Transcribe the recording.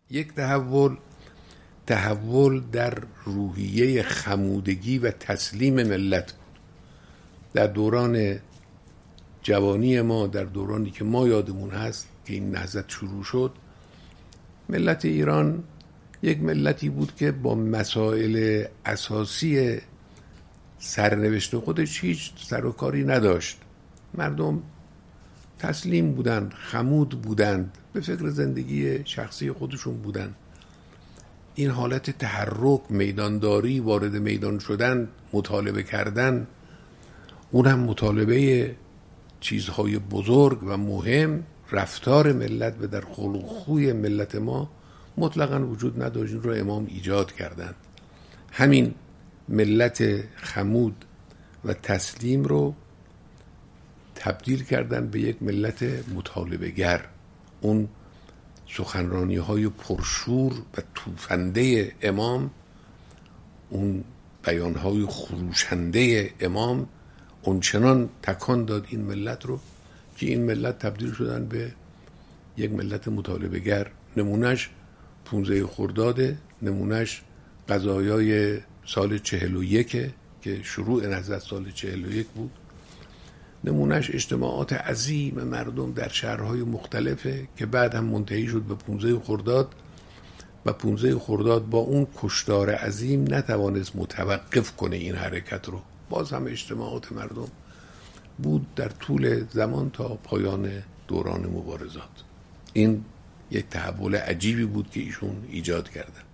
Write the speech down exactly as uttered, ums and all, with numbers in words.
یک تحول تحول در روحیه خمودگی و تسلیم ملت بود. در دوران جوانی ما، در دورانی که ما یادمون هست که این نهضت شروع شد، ملت ایران یک ملتی بود که با مسائل اساسی سرنوشت خودش هیچ سر و کاری نداشت. مردم تسلیم بودند، خمود بودند، به فکر زندگی شخصی خودشون بودند. این حالت تحرک، میدانداری، وارد میدان شدن، مطالبه کردن، اون هم مطالبه چیزهای بزرگ و مهم، رفتار ملت و در خلق خوی ملت ما مطلقاً وجود نداشت. این رو امام ایجاد کردند. همین ملت خمود و تسلیم رو تبدیل کردن به یک ملت مطالبه گر. اون سخنرانی های پرشور و توفنده امام، اون بیان های خروشنده امام اونچنان تکان داد این ملت رو که این ملت تبدیل شدن به یک ملت مطالبه گر. نمونش پونزده خرداده، نمونش قضایای سال چهل و یک که شروع نهضت سال چهل و یک بود، نمونش اجتماعات عظیم مردم در شهرهای مختلفه که بعد هم منتهی شد به پونزده خرداد و پونزده خرداد با اون کشتار عظیم نتوانست متوقف کنه این حرکت رو. باز هم اجتماعات مردم بود در طول زمان تا پایان دوران مبارزات. این یک تحول عجیبی بود که ایشون ایجاد کردن.